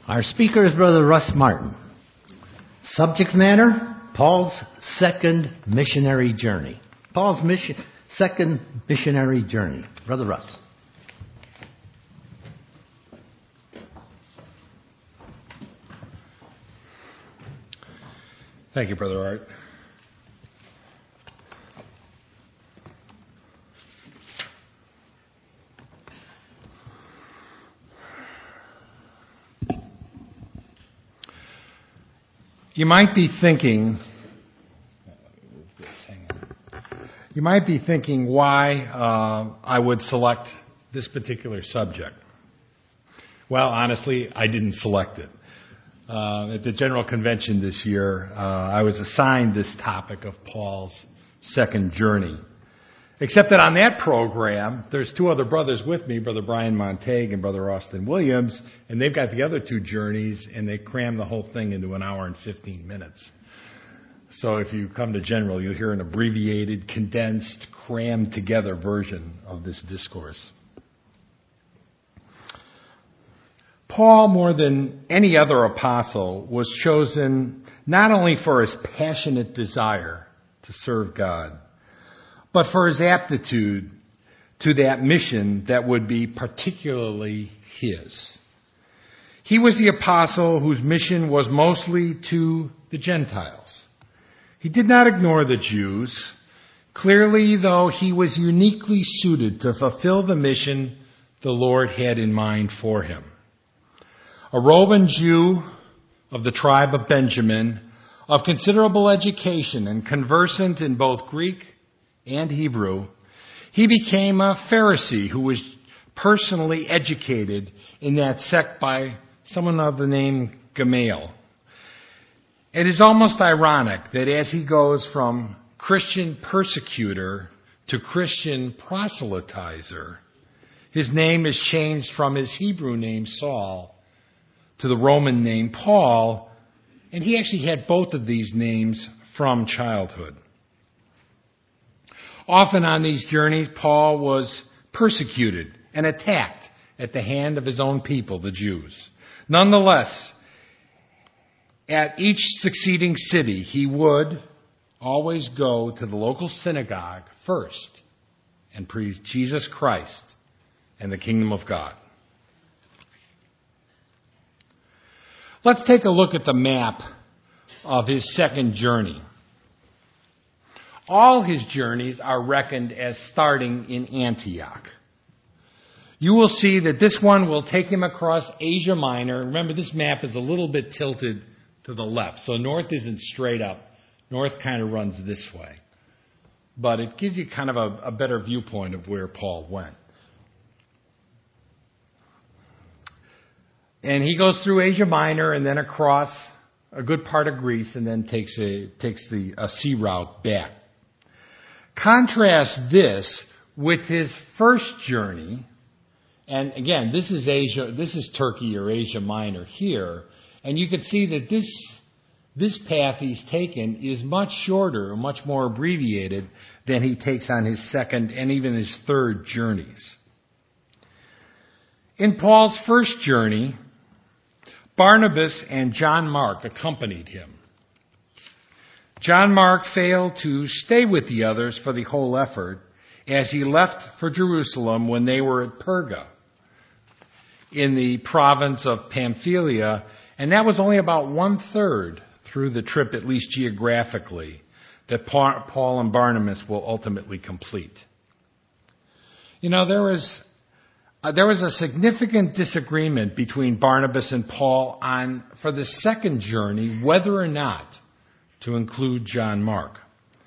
Our speaker is Brother Russ Martin. Subject matter, Paul's second missionary journey. Second missionary journey. Brother Russ. Thank you, Brother Art. You might be thinking why I would select this particular subject. Well, honestly, I didn't select it. At the General Convention this year, I was assigned this topic of Paul's second journey. Except that on that program, there's two other brothers with me, Brother Brian Montague and Brother Austin Williams, and they've got the other two journeys, and they cram the whole thing into an hour and 15 minutes. So if you come to General, you'll hear an abbreviated, condensed, crammed together version of this discourse. Paul, more than any other apostle, was chosen not only for his passionate desire to serve God, but for his aptitude to that mission that would be particularly his. He was the apostle whose mission was mostly to the Gentiles. He did not ignore the Jews. Clearly, though, he was uniquely suited to fulfill the mission the Lord had in mind for him. A Roman Jew of the tribe of Benjamin, of considerable education and conversant in both Greek and Hebrew, he became a Pharisee who was personally educated in that sect by someone of the name Gamaliel. It is almost ironic that as he goes from Christian persecutor to Christian proselytizer, his name is changed from his Hebrew name Saul to the Roman name Paul, and he actually had both of these names from childhood. Often on these journeys, Paul was persecuted and attacked at the hand of his own people, the Jews. Nonetheless, at each succeeding city, he would always go to the local synagogue first and preach Jesus Christ and the kingdom of God. Let's take a look at the map of his second journey. All his journeys are reckoned as starting in Antioch. You will see that this one will take him across Asia Minor. Remember, this map is a little bit tilted to the left, so north isn't straight up. North kind of runs this way. But it gives you kind of a better viewpoint of where Paul went. And he goes through Asia Minor and then across a good part of Greece and then takes a sea route back. Contrast this with his first journey, and again, this is Turkey or Asia Minor here, and you can see that this path he's taken is much shorter, much more abbreviated than he takes on his second and even his third journeys. In Paul's first journey, Barnabas and John Mark accompanied him. John Mark failed to stay with the others for the whole effort as he left for Jerusalem when they were at Perga in the province of Pamphylia, and that was only about 1/3 through the trip, at least geographically, that Paul and Barnabas will ultimately complete. You know, there was a significant disagreement between Barnabas and Paul for the second journey, whether or not to include John Mark.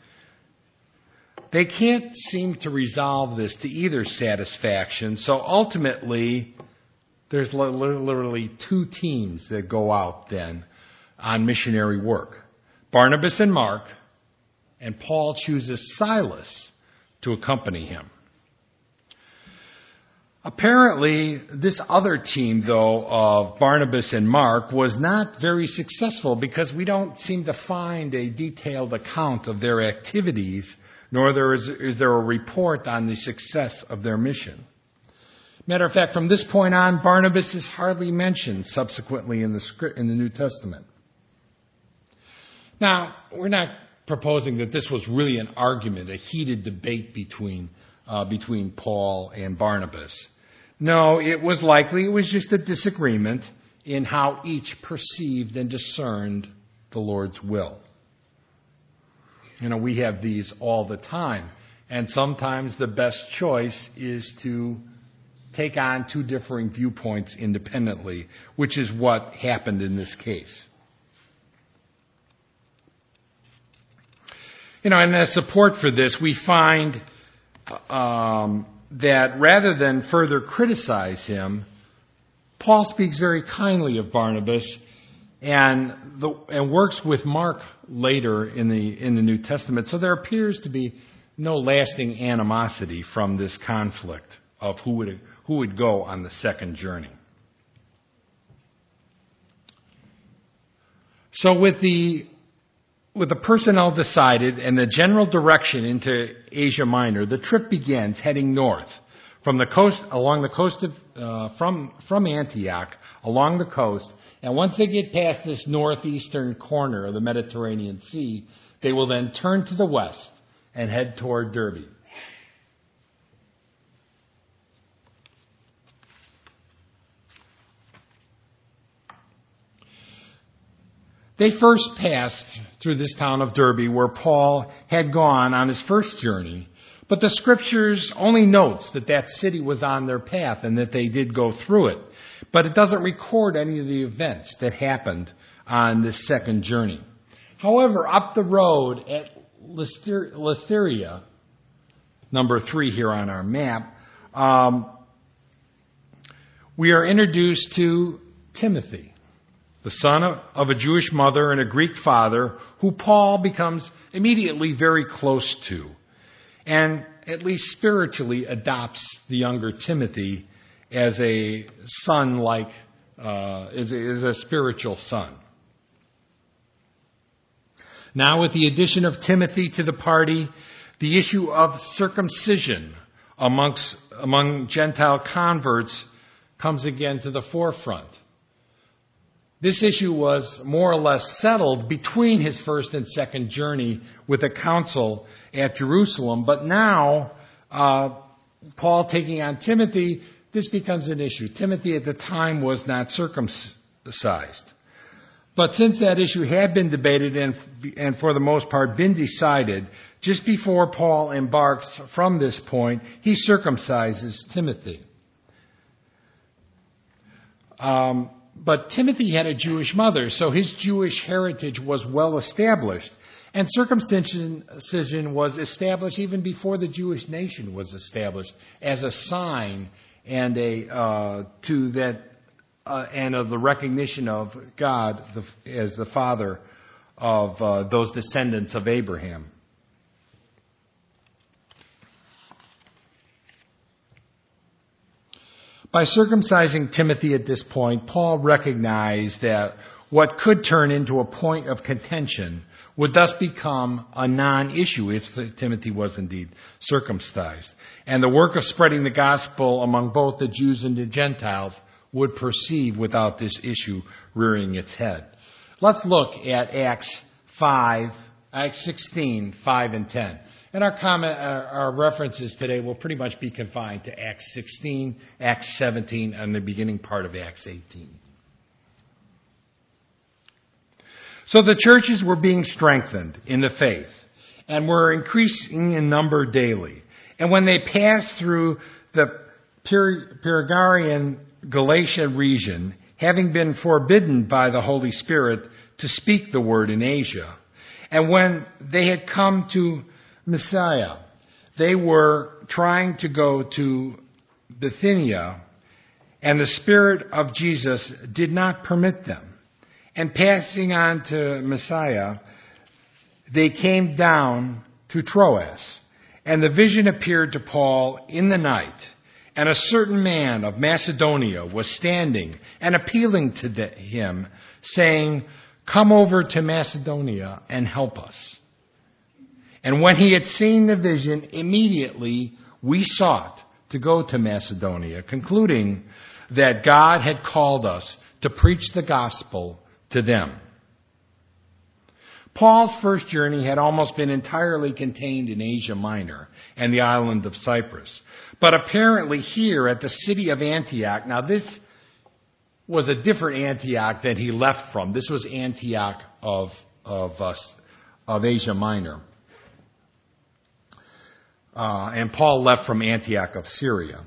They can't seem to resolve this to either satisfaction, so ultimately there's literally two teams that go out then on missionary work. Barnabas and Mark, and Paul chooses Silas to accompany him. Apparently, this other team, though, of Barnabas and Mark was not very successful because we don't seem to find a detailed account of their activities, nor is there a report on the success of their mission. Matter of fact, from this point on, Barnabas is hardly mentioned subsequently in the New Testament. Now, we're not proposing that this was really an argument, a heated debate between Paul and Barnabas. No, it was just a disagreement in how each perceived and discerned the Lord's will. We have these all the time. And sometimes the best choice is to take on two differing viewpoints independently, which is what happened in this case. And as support for this, we find that rather than further criticize him, Paul speaks very kindly of Barnabas and works with Mark later in the New Testament. So there appears to be no lasting animosity from this conflict of who would go on the second journey. So with the personnel decided and the general direction into Asia Minor, the trip begins heading north from Antioch along the coast. And once they get past this northeastern corner of the Mediterranean Sea, they will then turn to the west and head toward Derbe. They first passed through this town of Derbe where Paul had gone on his first journey, but the scriptures only notes that city was on their path and that they did go through it. But it doesn't record any of the events that happened on this second journey. However, up the road at Lystra, number 3 here on our map, we are introduced to Timothy, the son of a Jewish mother and a Greek father, who Paul becomes immediately very close to, and at least spiritually adopts the younger Timothy as a son, as a spiritual son. Now, with the addition of Timothy to the party, the issue of circumcision among Gentile converts comes again to the forefront. This issue was more or less settled between his first and second journey with a council at Jerusalem, but now Paul taking on Timothy, this becomes an issue. Timothy at the time was not circumcised. But since that issue had been debated and for the most part been decided, just before Paul embarks from this point, he circumcises Timothy. But Timothy had a Jewish mother, so his Jewish heritage was well established. And circumcision was established even before the Jewish nation was established as a sign and of the recognition of God as the father of those descendants of Abraham. By circumcising Timothy at this point, Paul recognized that what could turn into a point of contention would thus become a non-issue if Timothy was indeed circumcised. And the work of spreading the gospel among both the Jews and the Gentiles would proceed without this issue rearing its head. Let's look at Acts 16, 5 and 10. And our references today will pretty much be confined to Acts 16, Acts 17, and the beginning part of Acts 18. So the churches were being strengthened in the faith and were increasing in number daily. And when they passed through the Pergarian Galatia region, having been forbidden by the Holy Spirit to speak the word in Asia, and when they had come to Messiah, they were trying to go to Bithynia, and the Spirit of Jesus did not permit them. And passing on to Messiah, they came down to Troas. And the vision appeared to Paul in the night. And a certain man of Macedonia was standing and appealing to him, saying, "Come over to Macedonia and help us." And when he had seen the vision, immediately we sought to go to Macedonia, concluding that God had called us to preach the gospel to them. Paul's first journey had almost been entirely contained in Asia Minor and the island of Cyprus. But apparently here at the city of Antioch, now this was a different Antioch that he left from. This was Antioch of Asia Minor. And Paul left from Antioch of Syria.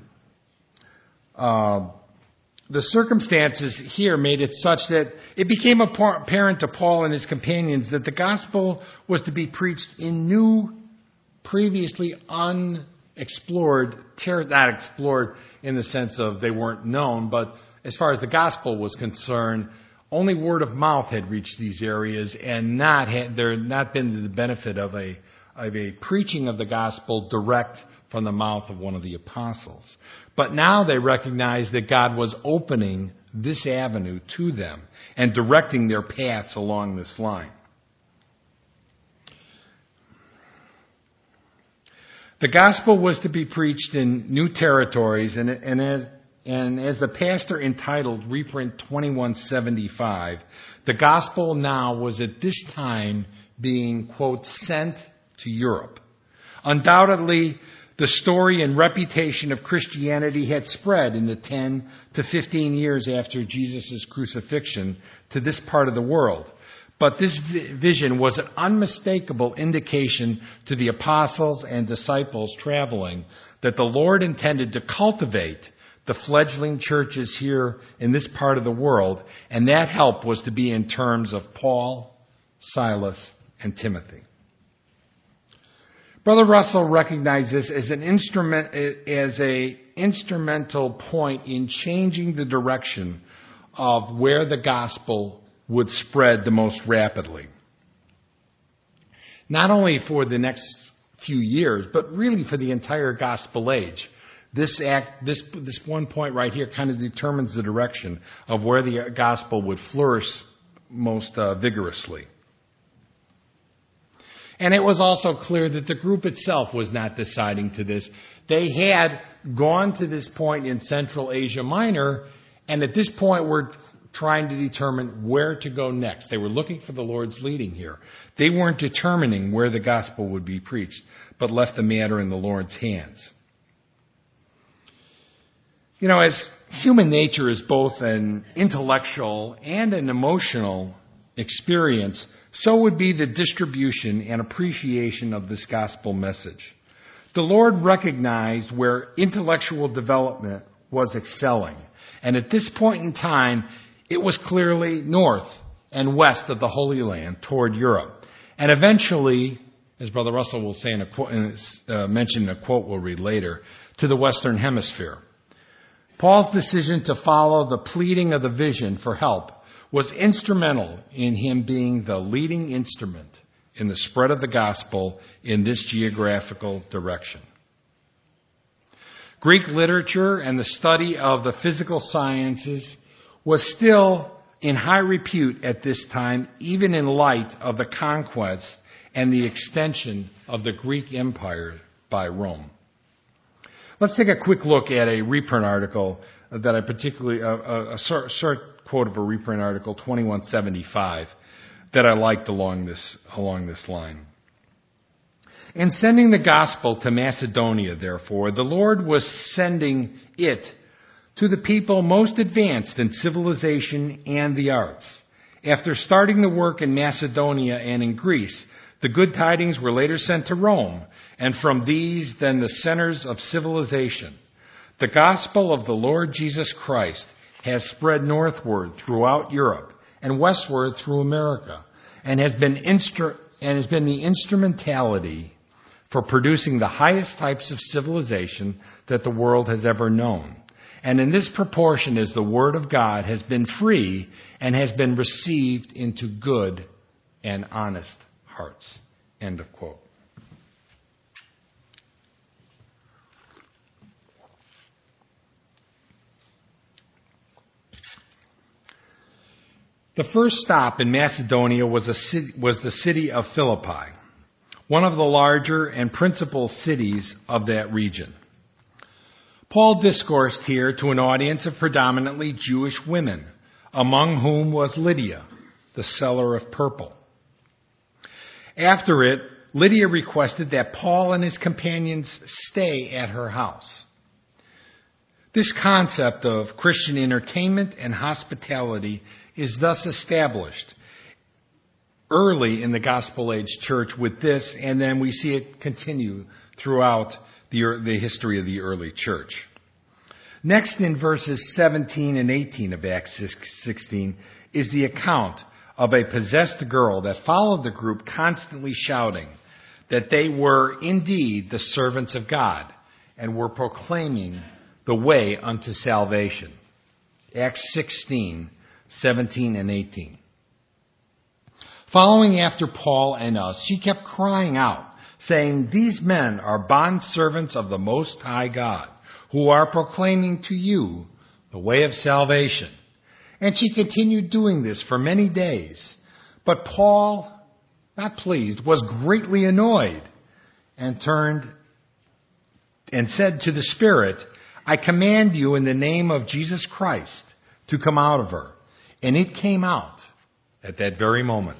The circumstances here made it such that it became apparent to Paul and his companions that the gospel was to be preached in new, previously unexplored, not explored in the sense of they weren't known, but as far as the gospel was concerned, only word of mouth had reached these areas, and there had not been the benefit of a preaching of the gospel direct from the mouth of one of the apostles. But now they recognized that God was opening this avenue to them and directing their paths along this line. The gospel was to be preached in new territories, and as the pastor entitled reprint 2175, the gospel now was at this time being, quote, sent to Europe. Undoubtedly, the story and reputation of Christianity had spread in the 10 to 15 years after Jesus' crucifixion to this part of the world. But this vision was an unmistakable indication to the apostles and disciples traveling that the Lord intended to cultivate the fledgling churches here in this part of the world, and that help was to be in terms of Paul, Silas, and Timothy. Brother Russell recognized this as an instrumental point in changing the direction of where the gospel would spread the most rapidly. Not only for the next few years, but really for the entire gospel age. This one point right here kind of determines the direction of where the gospel would flourish most vigorously. And it was also clear that the group itself was not deciding to this. They had gone to this point in Central Asia Minor, and at this point were trying to determine where to go next. They were looking for the Lord's leading here. They weren't determining where the gospel would be preached, but left the matter in the Lord's hands. You know, as human nature is both an intellectual and an emotional experience, so would be the distribution and appreciation of this gospel message. The Lord recognized where intellectual development was excelling, and at this point in time, it was clearly north and west of the Holy Land toward Europe. And eventually, as Brother Russell will say mention in a quote we'll read later, to the Western Hemisphere. Paul's decision to follow the pleading of the vision for help was instrumental in him being the leading instrument in the spread of the gospel in this geographical direction. Greek literature and the study of the physical sciences was still in high repute at this time, even in light of the conquest and the extension of the Greek Empire by Rome. Let's take a quick look at a reprint article that I particularly, a short quote of a reprint article, 2175, that I liked along this line. In sending the gospel to Macedonia, therefore, the Lord was sending it to the people most advanced in civilization and the arts. After starting the work in Macedonia and in Greece, the good tidings were later sent to Rome, and from these then the centers of civilization. The gospel of the Lord Jesus Christ has spread northward throughout Europe and westward through America, and has been the instrumentality for producing the highest types of civilization that the world has ever known. And in this proportion as the Word of God has been free and has been received into good and honest hearts. End of quote. The first stop in Macedonia was the city of Philippi, one of the larger and principal cities of that region. Paul discoursed here to an audience of predominantly Jewish women, among whom was Lydia, the seller of purple. After it, Lydia requested that Paul and his companions stay at her house. This concept of Christian entertainment and hospitality is thus established early in the Gospel Age church with this, and then we see it continue throughout the history of the early church. Next, in verses 17 and 18 of Acts 16, is the account of a possessed girl that followed the group, constantly shouting that they were indeed the servants of God and were proclaiming the way unto salvation. Acts 16, 17 and 18. Following after Paul and us, she kept crying out, saying, "These men are bondservants of the Most High God, who are proclaiming to you the way of salvation." And she continued doing this for many days. But Paul, not pleased, was greatly annoyed and turned and said to the Spirit, "I command you in the name of Jesus Christ to come out of her." And it came out at that very moment.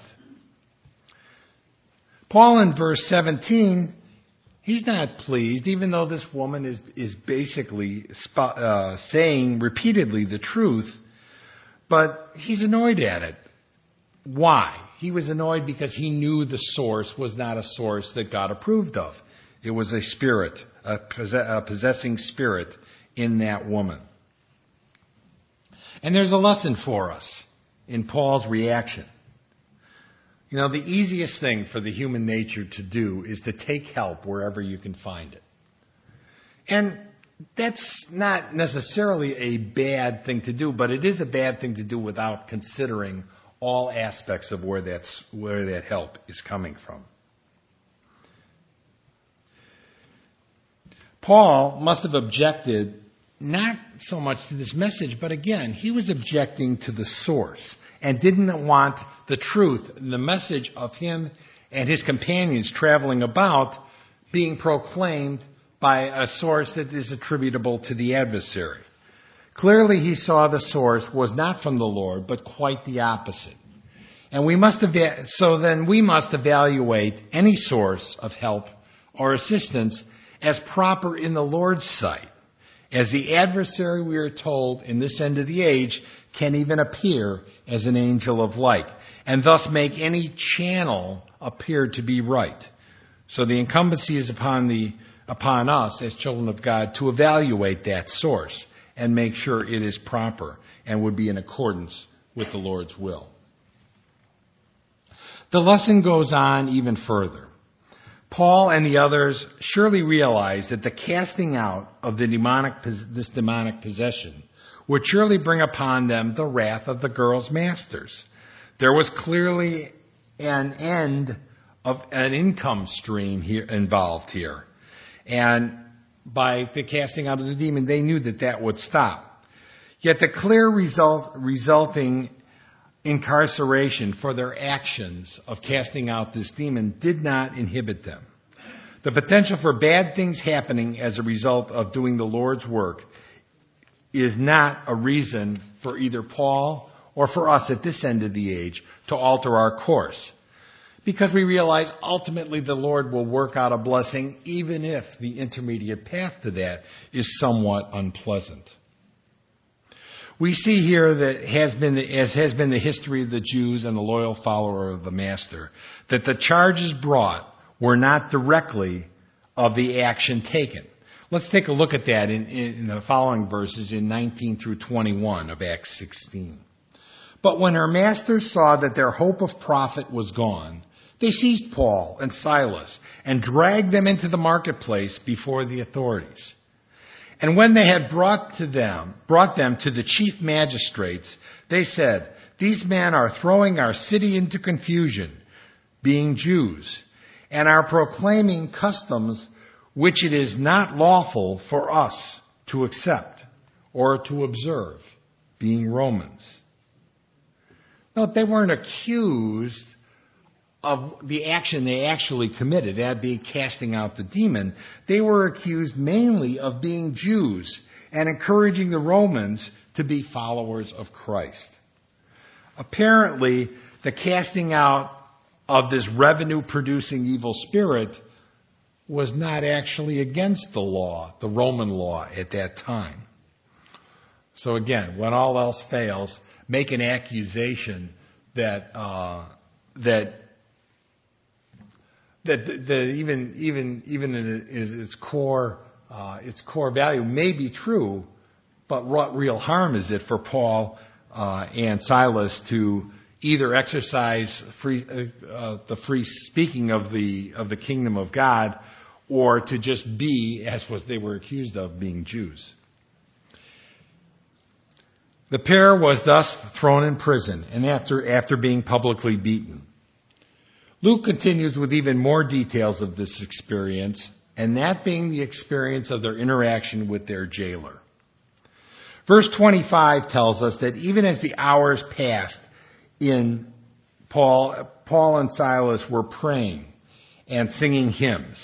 Paul in verse 17, he's not pleased, even though this woman is basically saying repeatedly the truth, but he's annoyed at it. Why? He was annoyed because he knew the source was not a source that God approved of. It was a spirit, a possessing spirit in that woman. And there's a lesson for us in Paul's reaction. You know, the easiest thing for the human nature to do is to take help wherever you can find it. And that's not necessarily a bad thing to do, but it is a bad thing to do without considering all aspects of where that help is coming from. Paul must have objected not so much to this message, but again, he was objecting to the source and didn't want the truth, the message of him and his companions traveling about being proclaimed by a source that is attributable to the adversary. Clearly he saw the source was not from the Lord, but quite the opposite. And we must evaluate any source of help or assistance as proper in the Lord's sight, as the adversary, we are told, in this end of the age, can even appear as an angel of light, and thus make any channel appear to be right. So the incumbency is upon us as children of God to evaluate that source and make sure it is proper and would be in accordance with the Lord's will. The lesson goes on even further. Paul and the others surely realized that the casting out of this demonic possession would surely bring upon them the wrath of the girl's masters. There was clearly an end of an income stream here involved here. And by the casting out of the demon, they knew that would stop. Yet the clear resulting incarceration for their actions of casting out this demon did not inhibit them. The potential for bad things happening as a result of doing the Lord's work is not a reason for either Paul or for us at this end of the age to alter our course. Because we realize ultimately the Lord will work out a blessing even if the intermediate path to that is somewhat unpleasant. We see here that as has been the history of the Jews and the loyal follower of the Master, that the charges brought were not directly of the action taken. Let's take a look at that in the following verses in 19 through 21 of Acts 16. But when her masters saw that their hope of profit was gone, they seized Paul and Silas and dragged them into the marketplace before the authorities. And when they had brought them to the chief magistrates, they said, "These men are throwing our city into confusion, being Jews, and are proclaiming customs which it is not lawful for us to accept or to observe, being Romans." Note, they weren't accused the action they actually committed, that being casting out the demon, they were accused mainly of being Jews and encouraging the Romans to be followers of Christ. Apparently, the casting out of this revenue-producing evil spirit was not actually against the law, the Roman law at that time. So again, when all else fails, make an accusation that even in its core value may be true, but what real harm is it for Paul and Silas to either exercise the free speaking of the kingdom of God, or to just be, as they were accused of, being Jews? The pair was thus thrown in prison, and after being publicly beaten. Luke continues with even more details of this experience, and that being the experience of their interaction with their jailer. Verse 25 tells us that even as the hours passed, Paul and Silas were praying and singing hymns.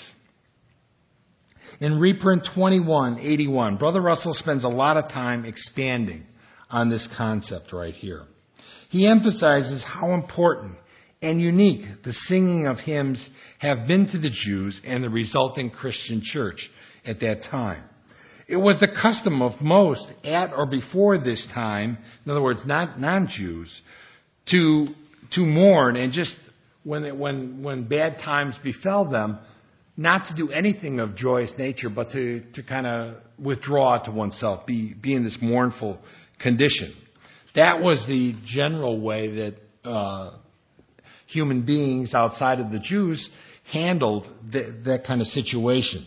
In reprint 2181, Brother Russell spends a lot of time expanding on this concept right here. He emphasizes how important and unique the singing of hymns have been to the Jews and the resulting Christian church at that time. It was the custom of most at or before this time, in other words, not non-Jews, to mourn and just when bad times befell them, not to do anything of joyous nature, but to kind of withdraw to oneself, be in this mournful condition. That was the general way that human beings outside of the Jews handled that kind of situation.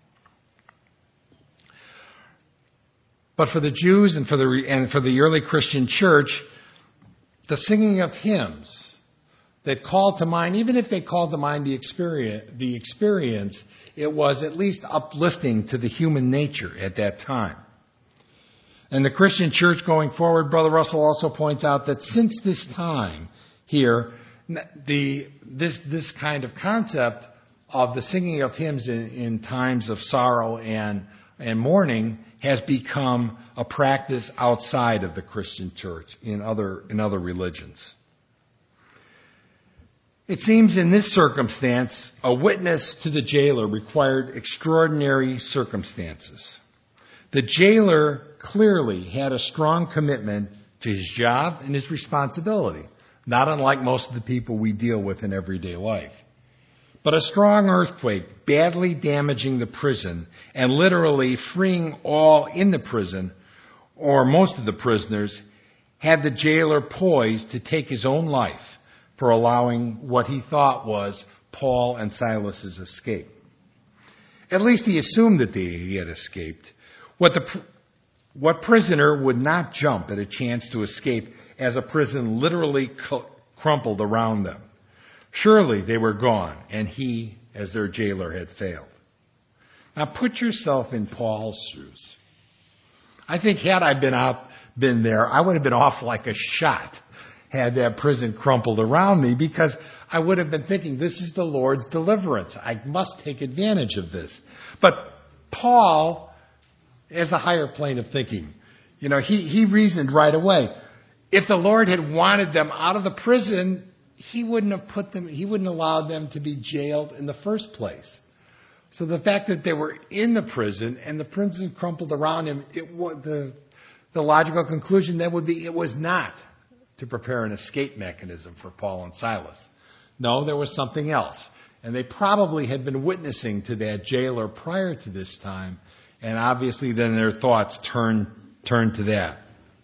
But for the Jews and for the early Christian church, the singing of hymns that called to mind, even if they called to mind the experience, it was at least uplifting to the human nature at that time. And the Christian church going forward, Brother Russell also points out that since this time here, this kind of concept of the singing of hymns in times of sorrow and mourning has become a practice outside of the Christian church in other religions. It seems in this circumstance, a witness to the jailer required extraordinary circumstances. The jailer clearly had a strong commitment to his job and his responsibility, not unlike most of the people we deal with in everyday life. But a strong earthquake badly damaging the prison and literally freeing all in the prison, or most of the prisoners, had the jailer poised to take his own life for allowing what he thought was Paul and Silas's escape. At least he assumed that he had escaped. What prisoner would not jump at a chance to escape as a prison literally crumpled around them? Surely they were gone, and he, as their jailer, had failed. Now put yourself in Paul's shoes. I think had I been there, I would have been off like a shot had that prison crumpled around me, because I would have been thinking, this is the Lord's deliverance. I must take advantage of this. But Paul has a higher plane of thinking. He reasoned right away. If the Lord had wanted them out of the prison, he wouldn't allow them to be jailed in the first place. So the fact that they were in the prison and the prison crumpled around him, the logical conclusion then would be it was not to prepare an escape mechanism for Paul and Silas. No, there was something else. And they probably had been witnessing to that jailer prior to this time, and obviously then their thoughts turned to that.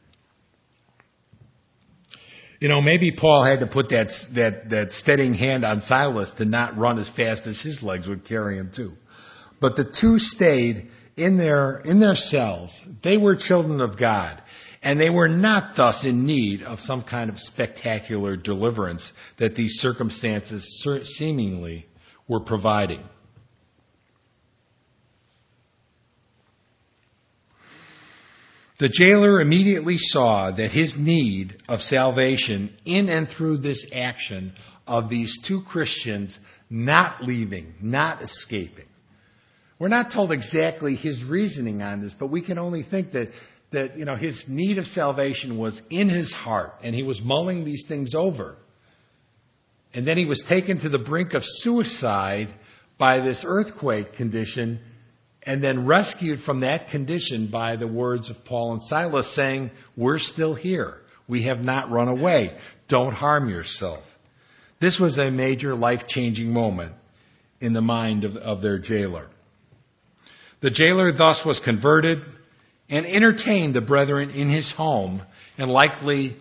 Maybe Paul had to put that steadying hand on Silas to not run as fast as his legs would carry him too. But the two stayed in their cells. They were children of God, and they were not thus in need of some kind of spectacular deliverance that these circumstances seemingly were providing. The jailer immediately saw that his need of salvation in and through this action of these two Christians not leaving, not escaping. We're not told exactly his reasoning on this, but we can only think that his need of salvation was in his heart, and he was mulling these things over. And then he was taken to the brink of suicide by this earthquake condition, and then rescued from that condition by the words of Paul and Silas saying, "We're still here. We have not run away. Don't harm yourself." This was a major life-changing moment in the mind of their jailer. The jailer thus was converted and entertained the brethren in his home, and likely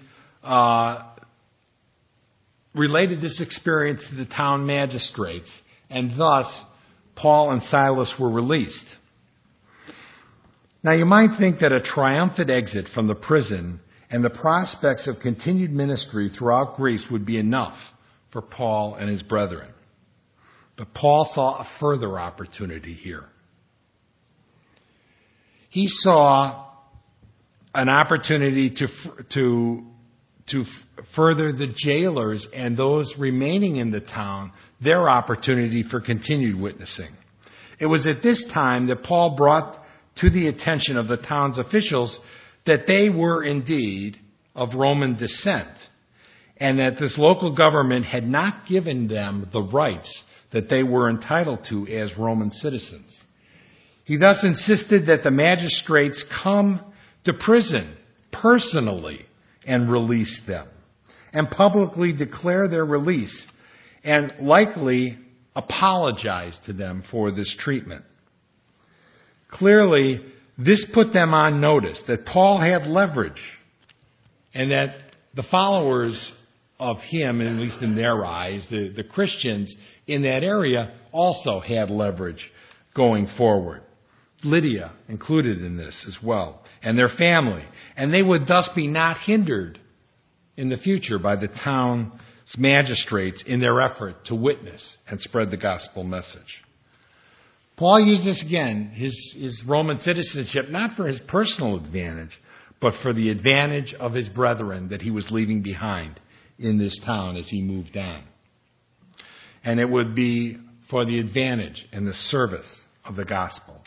related this experience to the town magistrates, and thus Paul and Silas were released. Now you might think that a triumphant exit from the prison and the prospects of continued ministry throughout Greece would be enough for Paul and his brethren. But Paul saw a further opportunity here. He saw an opportunity to further the jailers and those remaining in the town, their opportunity for continued witnessing. It was at this time that Paul brought to the attention of the town's officials that they were indeed of Roman descent, and that this local government had not given them the rights that they were entitled to as Roman citizens. He thus insisted that the magistrates come to prison personally and release them, and publicly declare their release, and likely apologize to them for this treatment. Clearly, this put them on notice that Paul had leverage, and that the followers of him, at least in their eyes, the Christians in that area, also had leverage going forward. Lydia included in this as well, and their family. And they would thus be not hindered in the future by the town's magistrates in their effort to witness and spread the gospel message. Paul used this again, his Roman citizenship, not for his personal advantage, but for the advantage of his brethren that he was leaving behind in this town as he moved on. And it would be for the advantage and the service of the gospel.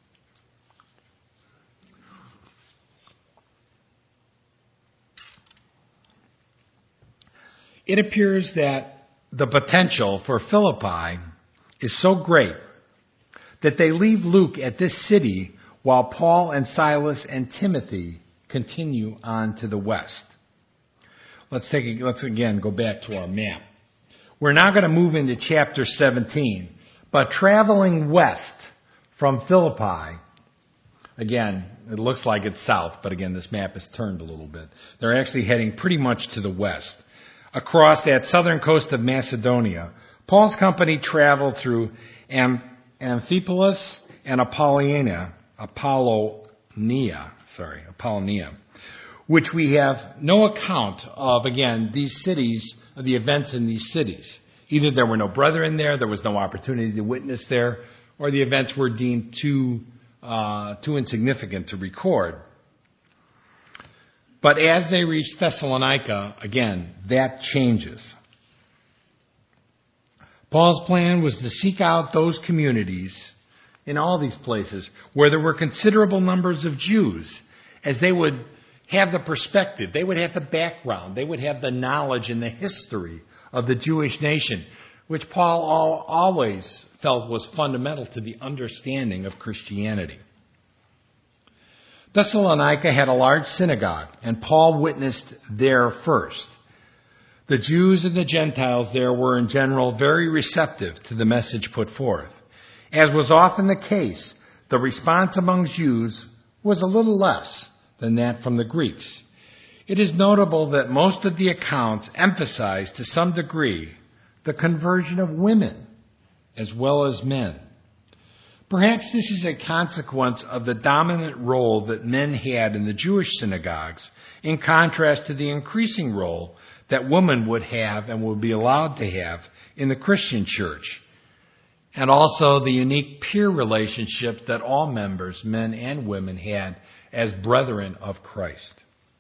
It appears that the potential for Philippi is so great that they leave Luke at this city while Paul and Silas and Timothy continue on to the west. Let's again go back to our map. We're now going to move into chapter 17, but traveling west from Philippi, again, it looks like it's south, but again, this map is turned a little bit. They're actually heading pretty much to the west. Across that southern coast of Macedonia, Paul's company traveled through Amphipolis and Apollonia, which we have no account of, again, these cities, the events in these cities. Either there were no brethren there was no opportunity to witness there, or the events were deemed too insignificant to record. But as they reach Thessalonica, again, that changes. Paul's plan was to seek out those communities in all these places where there were considerable numbers of Jews, as they would have the perspective, they would have the background, they would have the knowledge and the history of the Jewish nation, which Paul always felt was fundamental to the understanding of Christianity. Thessalonica had a large synagogue, and Paul witnessed there first. The Jews and the Gentiles there were in general very receptive to the message put forth. As was often the case, the response among Jews was a little less than that from the Greeks. It is notable that most of the accounts emphasize to some degree the conversion of women as well as men. Perhaps this is a consequence of the dominant role that men had in the Jewish synagogues, in contrast to the increasing role that women would have and would be allowed to have in the Christian church, and also the unique peer relationships that all members, men and women, had as brethren of Christ.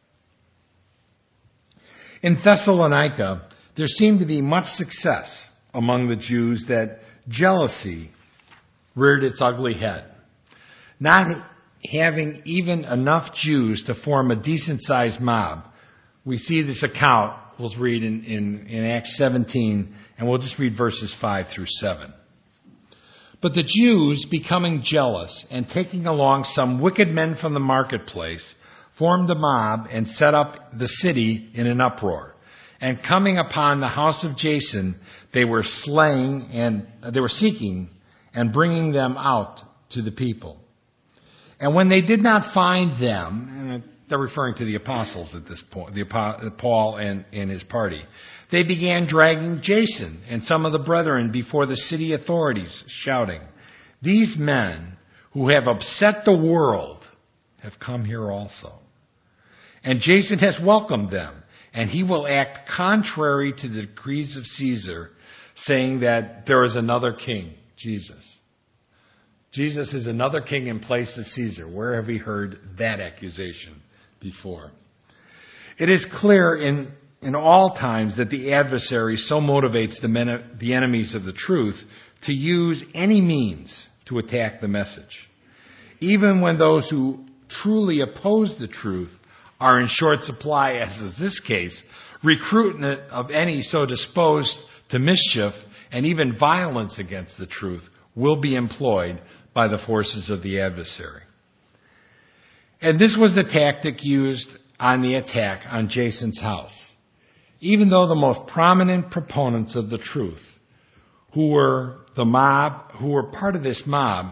In Thessalonica, there seemed to be much success among the Jews that jealousy reared its ugly head. Not having even enough Jews to form a decent-sized mob. We see this account, we'll read in Acts 17, and we'll just read verses 5 through 7. But the Jews, becoming jealous and taking along some wicked men from the marketplace, formed a mob and set up the city in an uproar. And coming upon the house of Jason, they were seeking and bringing them out to the people. And when they did not find them, and they're referring to the apostles at this point, Paul and his party, they began dragging Jason and some of the brethren before the city authorities, shouting, "These men who have upset the world have come here also. And Jason has welcomed them, and he will act contrary to the decrees of Caesar, saying that there is another king, Jesus. Jesus is another king in place of Caesar." Where have we heard that accusation before? It is clear in all times that the adversary so motivates the enemies of the truth to use any means to attack the message. Even when those who truly oppose the truth are in short supply, as is this case, recruitment of any so disposed to mischief and even violence against the truth will be employed by the forces of the adversary. And this was the tactic used on the attack on Jason's house. Even though the most prominent proponents of the truth, who were part of this mob,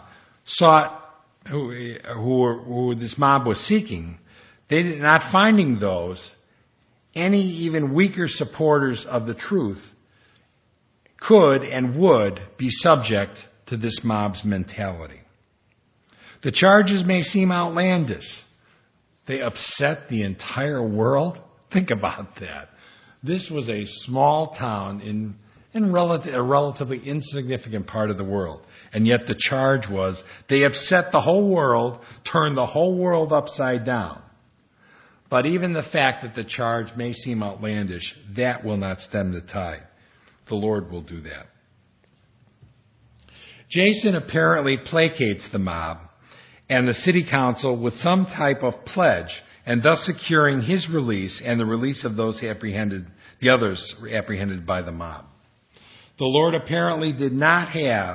who this mob was seeking, they did not finding those, any even weaker supporters of the truth could and would be subject to this mob's mentality. The charges may seem outlandish. They upset the entire world. Think about that. This was a small town in a relatively insignificant part of the world. And yet the charge was they upset the whole world, turned the whole world upside down. But even the fact that the charge may seem outlandish, that will not stem the tide. The Lord will do that. Jason apparently placates the mob and the city council with some type of pledge, and thus securing his release and the release of those the others apprehended by the mob. The Lord apparently did not have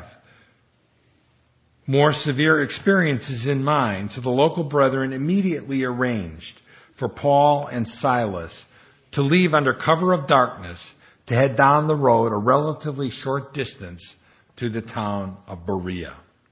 more severe experiences in mind, so the local brethren immediately arranged for Paul and Silas to leave under cover of darkness to head down the road a relatively short distance to the town of Berea.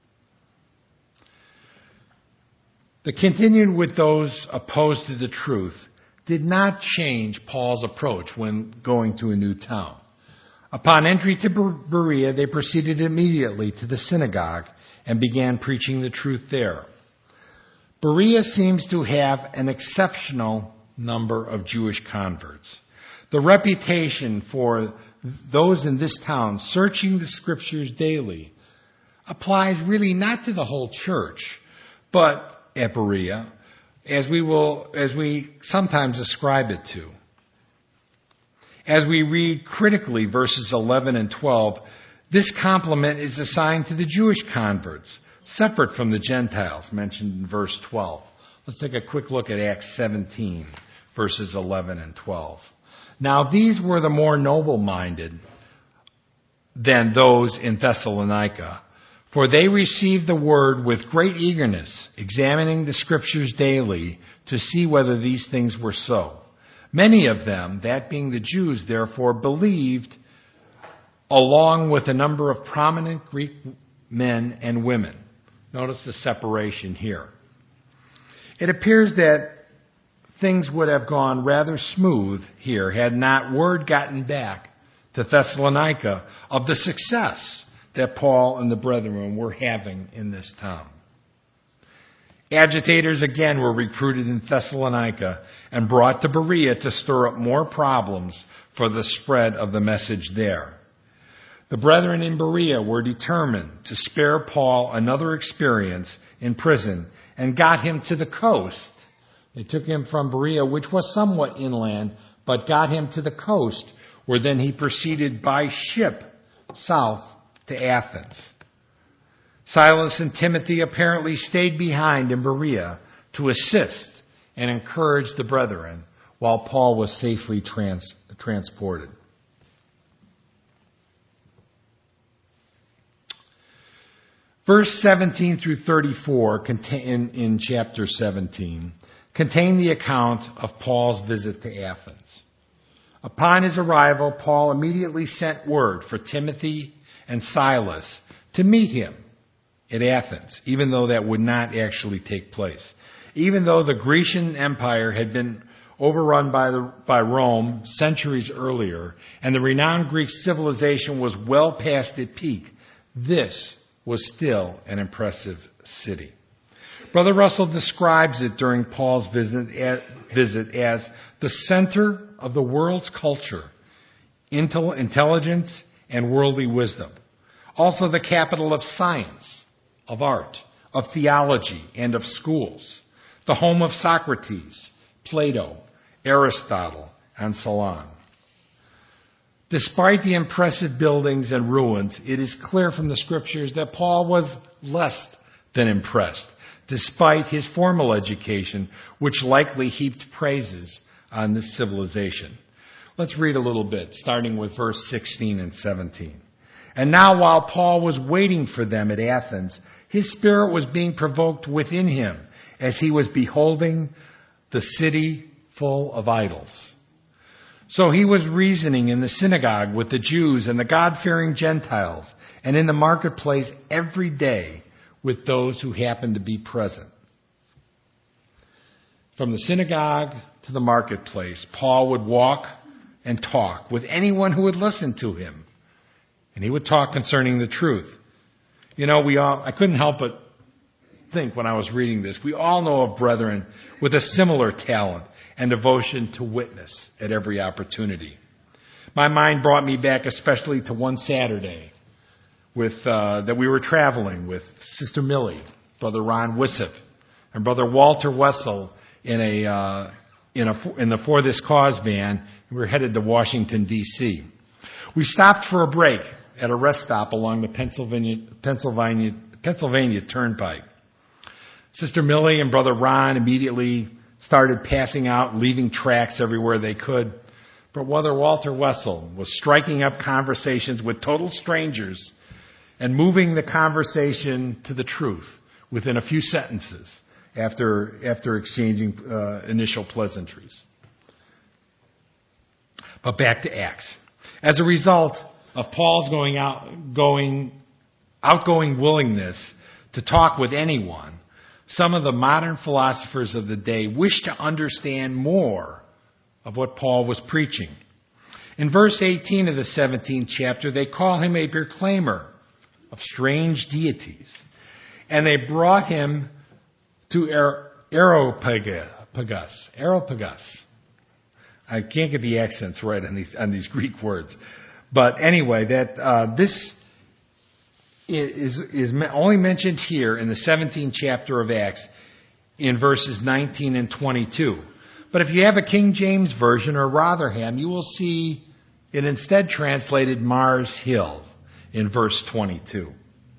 The continuing with those opposed to the truth did not change Paul's approach when going to a new town. Upon entry to Berea, they proceeded immediately to the synagogue and began preaching the truth there. Berea seems to have an exceptional number of Jewish converts. The reputation for those in this town searching the scriptures daily applies really not to the whole church, but at Berea, as we sometimes ascribe it to. As we read critically verses 11 and 12, this compliment is assigned to the Jewish converts, separate from the Gentiles mentioned in verse 12. Let's take a quick look at Acts 17, verses 11 and 12. Now these were the more noble-minded than those in Thessalonica, for they received the word with great eagerness, examining the scriptures daily to see whether these things were so. Many of them, that being the Jews, therefore, believed, along with a number of prominent Greek men and women. Notice the separation here. It appears that things would have gone rather smooth here had not word gotten back to Thessalonica of the success that Paul and the brethren were having in this town. Agitators again were recruited in Thessalonica and brought to Berea to stir up more problems for the spread of the message there. The brethren in Berea were determined to spare Paul another experience in prison and got him to the coast They took him from Berea, which was somewhat inland, but got him to the coast, where then he proceeded by ship south to Athens. Silas and Timothy apparently stayed behind in Berea to assist and encourage the brethren while Paul was safely transported. Verse 17 through 34 in chapter 17 contain the account of Paul's visit to Athens. Upon his arrival, Paul immediately sent word for Timothy and Silas to meet him at Athens, even though that would not actually take place. Even though the Grecian Empire had been overrun by Rome centuries earlier, and the renowned Greek civilization was well past its peak, this was still an impressive city. Brother Russell describes it during Paul's visit as the center of the world's culture, intelligence, and worldly wisdom. Also the capital of science, of art, of theology, and of schools. The home of Socrates, Plato, Aristotle, and Solon. Despite the impressive buildings and ruins, it is clear from the scriptures that Paul was less than impressed, despite his formal education, which likely heaped praises on this civilization. Let's read a little bit, starting with verse 16 and 17. And now while Paul was waiting for them at Athens, his spirit was being provoked within him as he was beholding the city full of idols. So he was reasoning in the synagogue with the Jews and the God-fearing Gentiles, and in the marketplace every day with those who happened to be present. From the synagogue to the marketplace, Paul would walk and talk with anyone who would listen to him. And he would talk concerning the truth. You know, I couldn't help but think when I was reading this, we all know of brethren with a similar talent and devotion to witness at every opportunity. My mind brought me back especially to one Saturday that we were traveling with Sister Millie, Brother Ron Wissip, and Brother Walter Wessel in the For This Cause van. We were headed to Washington, D.C. We stopped for a break at a rest stop along the Pennsylvania Turnpike. Sister Millie and Brother Ron immediately started passing out, leaving tracts everywhere they could. But Brother Walter Wessel was striking up conversations with total strangers and moving the conversation to the truth within a few sentences after exchanging initial pleasantries. But back to Acts. As a result of Paul's outgoing willingness to talk with anyone, some of the modern philosophers of the day wished to understand more of what Paul was preaching. In verse 18 of the 17th chapter, they call him a proclaimer of strange deities. And they brought him to Areopagus. I can't get the accents right on these Greek words. But anyway, this is only mentioned here in the 17th chapter of Acts in verses 19 and 22. But if you have a King James Version or Rotherham, you will see it instead translated Mars Hill in verse 22.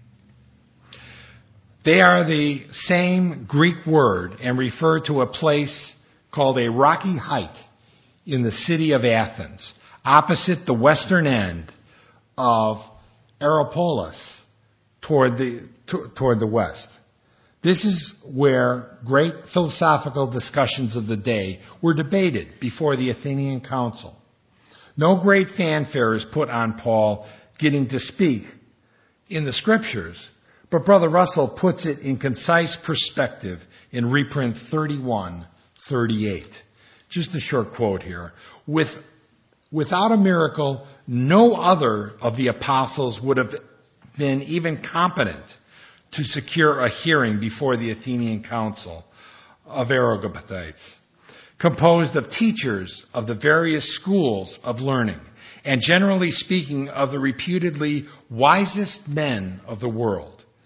They are the same Greek word and refer to a place called a rocky height in the city of Athens, opposite the western end of Aeropolis toward the west. This is where great philosophical discussions of the day were debated before the Athenian Council. No great fanfare is put on Paul getting to speak in the scriptures, but Brother Russell puts it in concise perspective in reprint 31:38. Just a short quote here. Without a miracle, no other of the apostles would have been even competent to secure a hearing before the Athenian Council of Areopagus, composed of teachers of the various schools of learning, and generally speaking of the reputedly wisest men of the world.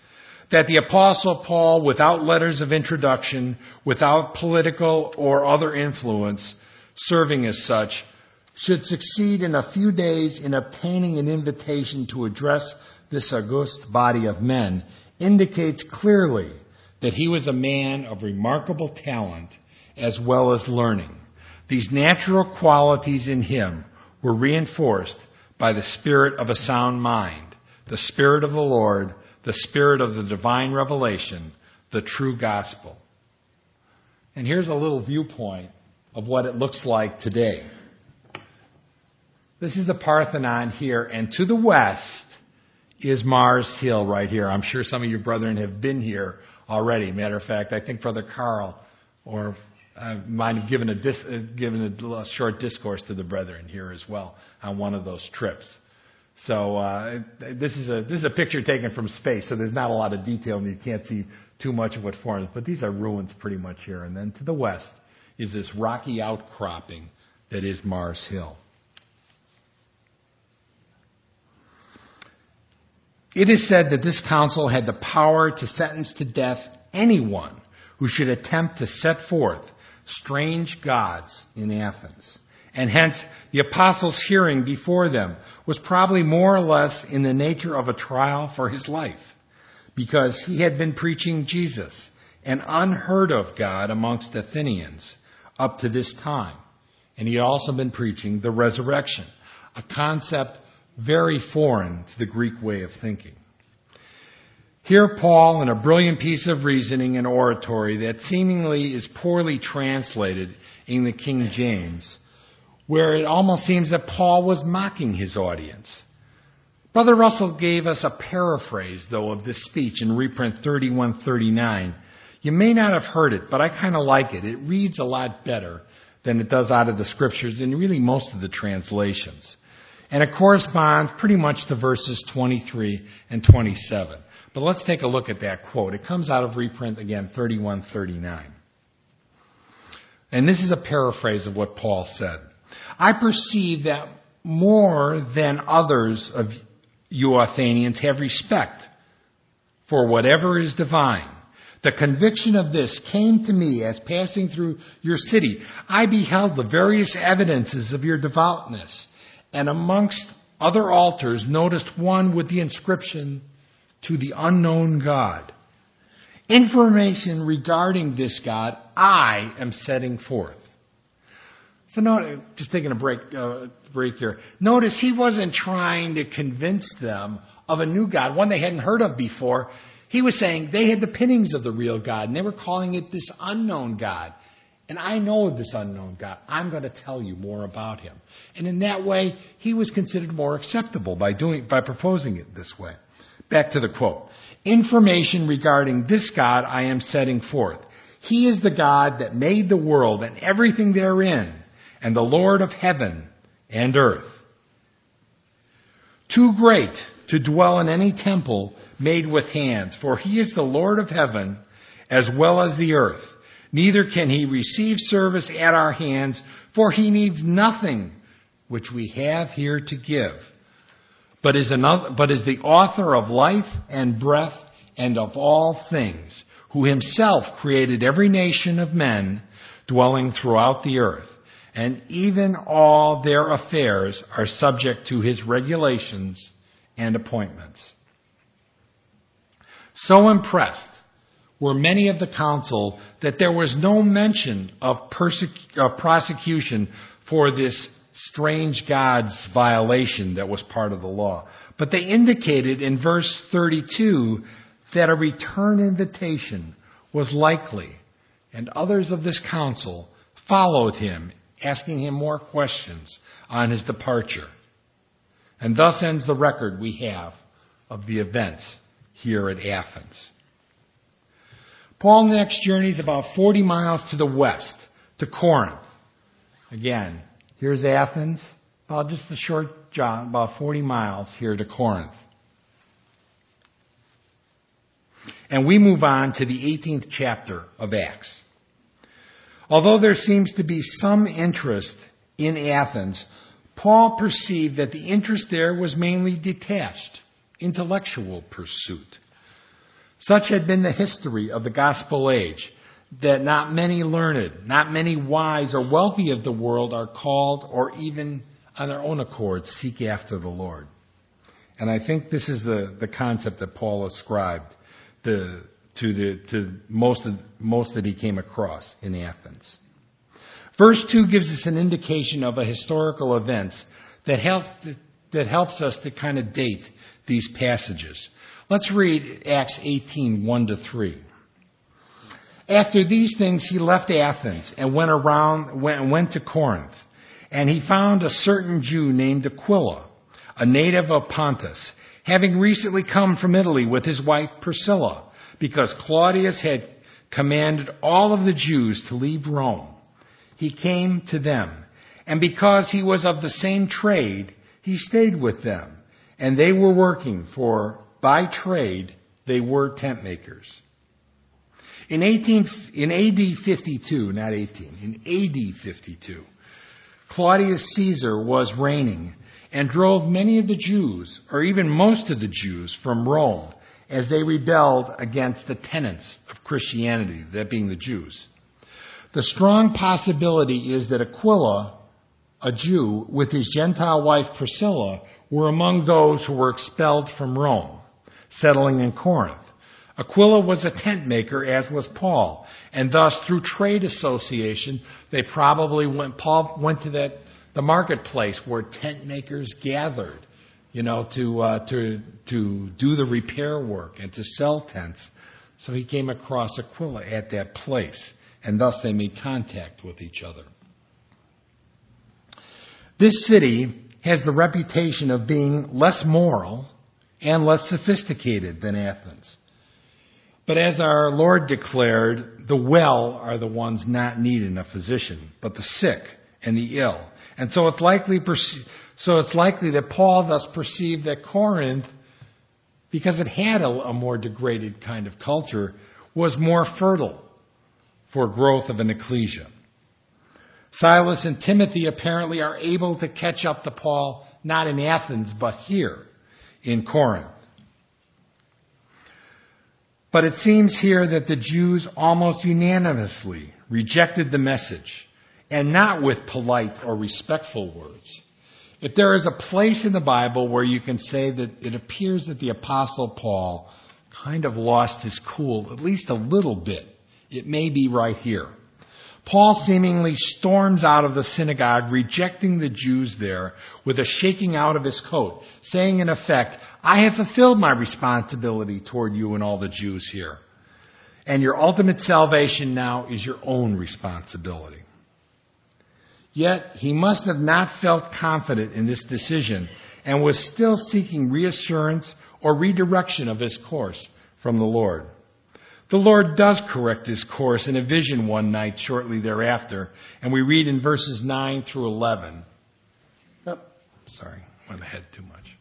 that the Apostle Paul, without letters of introduction, without political or other influence, serving as such, should succeed in a few days in obtaining an invitation to address this august body of men indicates clearly that he was a man of remarkable talent as well as learning. These natural qualities in him were reinforced by the spirit of a sound mind, the Spirit of the Lord, the Spirit of the divine revelation, the true gospel. And here's a little viewpoint of what it looks like today. This is the Parthenon here, and to the west is Mars Hill right here. I'm sure some of your brethren have been here already. Matter of fact, I think Brother Carl might have given a short discourse to the brethren here as well on one of those trips. So this is a picture taken from space, so there's not a lot of detail and you can't see too much of what forms. But these are ruins pretty much here. And then to the west is this rocky outcropping that is Mars Hill. It is said that this council had the power to sentence to death anyone who should attempt to set forth strange gods in Athens. And hence, the apostles' hearing before them was probably more or less in the nature of a trial for his life, because he had been preaching Jesus, an unheard of God amongst Athenians up to this time. And he had also been preaching the resurrection, a concept very foreign to the Greek way of thinking. Here Paul, in a brilliant piece of reasoning and oratory that seemingly is poorly translated in the King James, where it almost seems that Paul was mocking his audience. Brother Russell gave us a paraphrase, though, of this speech in reprint 3139. You may not have heard it, but I kind of like it. It reads a lot better than it does out of the scriptures and really most of the translations. And it corresponds pretty much to verses 23 and 27. But let's take a look at that quote. It comes out of reprint, again, 3139. And this is a paraphrase of what Paul said. I perceive that more than others of you Athenians have respect for whatever is divine. The conviction of this came to me as passing through your city. I beheld the various evidences of your devoutness, and amongst other altars noticed one with the inscription, "To the unknown God." Information regarding this God I am setting forth. So notice, just taking a break here. Notice he wasn't trying to convince them of a new God, one they hadn't heard of before. He was saying they had the pinnings of the real God, and they were calling it this unknown God. And I know this unknown God. I'm going to tell you more about him. And in that way, he was considered more acceptable by proposing it this way. Back to the quote. Information regarding this God I am setting forth. He is the God that made the world and everything therein, and the Lord of heaven and earth. Too great to dwell in any temple made with hands, for he is the Lord of heaven as well as the earth. Neither can he receive service at our hands, for he needs nothing which we have here to give, but is the author of life and breath and of all things, who himself created every nation of men dwelling throughout the earth, and even all their affairs are subject to his regulations and appointments. So impressed were many of the council that there was no mention of prosecution for this strange God's violation that was part of the law. But they indicated in verse 32 that a return invitation was likely, and others of this council followed him, asking him more questions on his departure. And thus ends the record we have of the events here at Athens. Paul next journeys about 40 miles to the west, to Corinth. Again, here's Athens, about just a short jaunt, about 40 miles here to Corinth. And we move on to the 18th chapter of Acts. Although there seems to be some interest in Athens, Paul perceived that the interest there was mainly detached, intellectual pursuit. Such had been the history of the gospel age, that not many learned, not many wise or wealthy of the world are called or even on their own accord seek after the Lord. And I think this is the concept that Paul ascribed to most that he came across in Athens. Verse 2 gives us an indication of a historical events that helps us to kind of date these passages. Let's read Acts 18, 1-3. After these things he left Athens and went to Corinth. And he found a certain Jew named Aquila, a native of Pontus, having recently come from Italy with his wife Priscilla, because Claudius had commanded all of the Jews to leave Rome. He came to them, and because he was of the same trade, he stayed with them, and they were working, for by trade they were tent makers. In AD 52, not 18, in AD 52, Claudius Caesar was reigning and drove many of the Jews, or even most of the Jews, from Rome as they rebelled against the tenets of Christianity, that being the Jews. The strong possibility is that Aquila, a Jew, with his Gentile wife Priscilla, were among those who were expelled from Rome, settling in Corinth. Aquila was a tent maker, as was Paul, and thus through trade association, Paul went to the marketplace where tent makers gathered, to do the repair work and to sell tents. So he came across Aquila at that place, and thus they made contact with each other. This city has the reputation of being less moral and less sophisticated than Athens. But as our Lord declared, the well are the ones not needing a physician, but the sick and the ill. And so it's likely that Paul thus perceived that Corinth, because it had a more degraded kind of culture, was more fertile for growth of an ecclesia. Silas and Timothy apparently are able to catch up to Paul, not in Athens, but here in Corinth. But it seems here that the Jews almost unanimously rejected the message, and not with polite or respectful words. If there is a place in the Bible where you can say that it appears that the Apostle Paul kind of lost his cool, at least a little bit, it may be right here. Paul seemingly storms out of the synagogue, rejecting the Jews there with a shaking out of his coat, saying in effect, I have fulfilled my responsibility toward you and all the Jews here. And your ultimate salvation now is your own responsibility. Yet he must have not felt confident in this decision and was still seeking reassurance or redirection of his course from the Lord. The Lord does correct his course in a vision one night shortly thereafter, and we read in verses 9 through 11. Went ahead too much.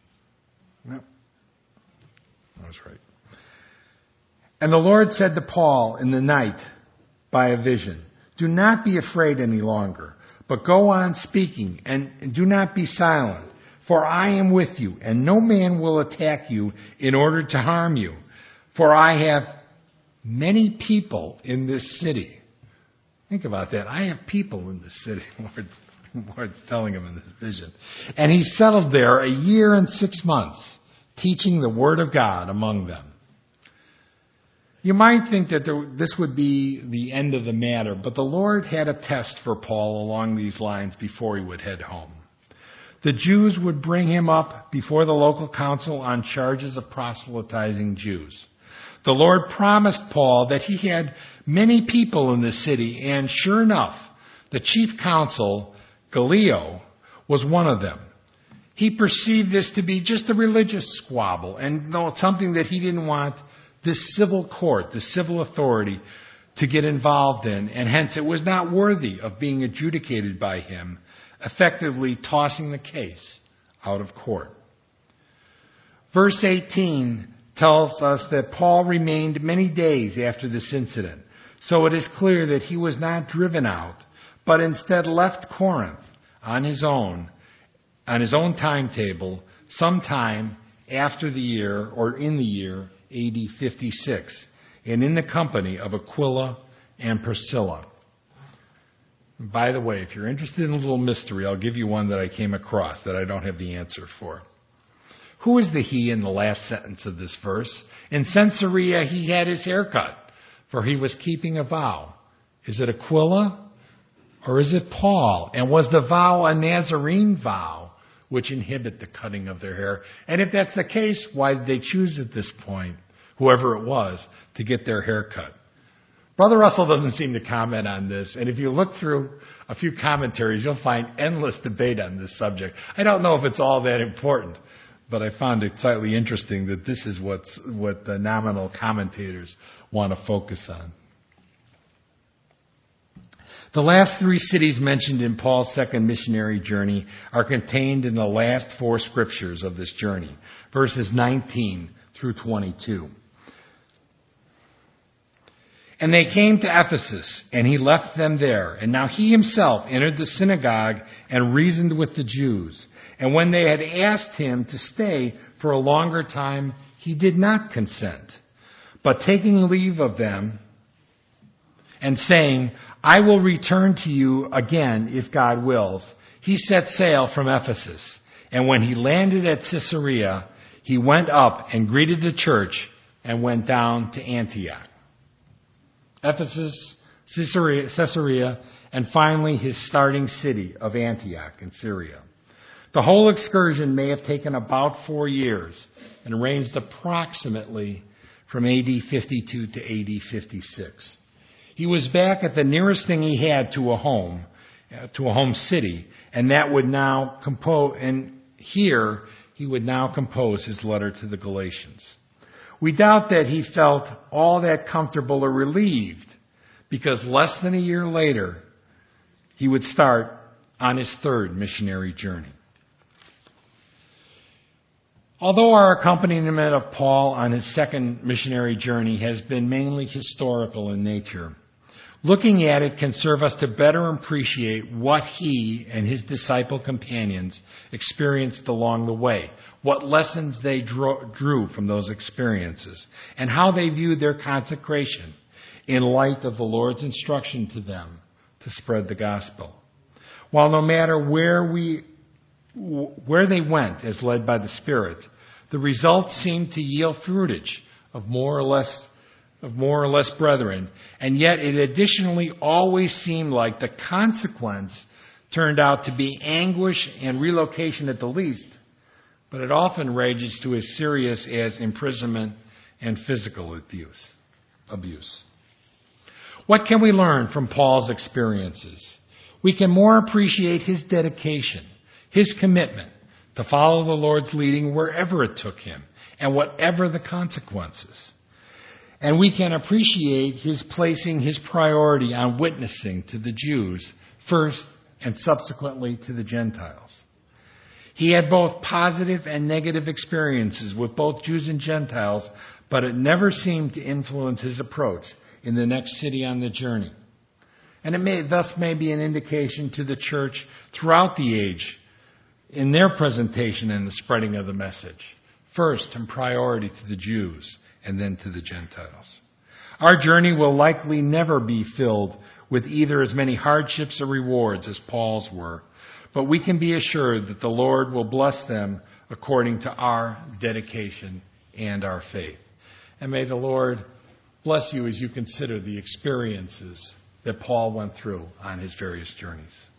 I was right. And the Lord said to Paul in the night by a vision, do not be afraid any longer, but go on speaking and do not be silent, for I am with you, and no man will attack you in order to harm you, for I have many people in this city. Think about that. I have people in this city. Lord's telling him in this vision. And he settled there 1 year and 6 months, teaching the word of God among them. You might think that this would be the end of the matter, but the Lord had a test for Paul along these lines before he would head home. The Jews would bring him up before the local council on charges of proselytizing Jews. The Lord promised Paul that he had many people in the city, and sure enough, the chief counsel, Gallio, was one of them. He perceived this to be just a religious squabble, and something that he didn't want this civil court, the civil authority, to get involved in, and hence it was not worthy of being adjudicated by him, effectively tossing the case out of court. Verse 18 tells us that Paul remained many days after this incident, so it is clear that he was not driven out, but instead left Corinth on his own timetable, sometime after the year, or in the year A.D. 56, and in the company of Aquila and Priscilla. And by the way, if you're interested in a little mystery, I'll give you one that I came across that I don't have the answer for. Who is the he in the last sentence of this verse? In Caesarea he had his hair cut, for he was keeping a vow. Is it Aquila or is it Paul? And was the vow a Nazarene vow, which inhibit the cutting of their hair? And if that's the case, why did they choose at this point, whoever it was, to get their hair cut? Brother Russell doesn't seem to comment on this, and if you look through a few commentaries, you'll find endless debate on this subject. I don't know if it's all that important, but I found it slightly interesting that this is what the nominal commentators want to focus on. The last three cities mentioned in Paul's second missionary journey are contained in the last four scriptures of this journey, verses 19 through 22. And they came to Ephesus, and he left them there. And now he himself entered the synagogue and reasoned with the Jews. And when they had asked him to stay for a longer time, he did not consent. But taking leave of them and saying, I will return to you again if God wills, he set sail from Ephesus. And when he landed at Caesarea, he went up and greeted the church and went down to Antioch. Ephesus, Caesarea, and finally his starting city of Antioch in Syria. The whole excursion may have taken about 4 years and ranged approximately from AD 52 to AD 56. He was back at the nearest thing he had to a home city, and that would now compose, and here he would now compose his letter to the Galatians. We doubt that he felt all that comfortable or relieved, because less than a year later, he would start on his third missionary journey. Although our accompaniment of Paul on his second missionary journey has been mainly historical in nature, looking at it can serve us to better appreciate what he and his disciple companions experienced along the way, what lessons they drew from those experiences, and how they viewed their consecration in light of the Lord's instruction to them to spread the gospel. While no matter where they went as led by the Spirit, the results seemed to yield fruitage of more or less brethren, and yet it additionally always seemed like the consequence turned out to be anguish and relocation at the least, but it often ranges to as serious as imprisonment and physical abuse. What can we learn from Paul's experiences? We can more appreciate his dedication, his commitment to follow the Lord's leading wherever it took him and whatever the consequences. And we can appreciate his placing his priority on witnessing to the Jews first and subsequently to the Gentiles. He had both positive and negative experiences with both Jews and Gentiles, but it never seemed to influence his approach in the next city on the journey. And it thus may be an indication to the church throughout the age in their presentation and the spreading of the message, first in priority to the Jews and then to the Gentiles. Our journey will likely never be filled with either as many hardships or rewards as Paul's were, but we can be assured that the Lord will bless them according to our dedication and our faith. And may the Lord bless you as you consider the experiences that Paul went through on his various journeys.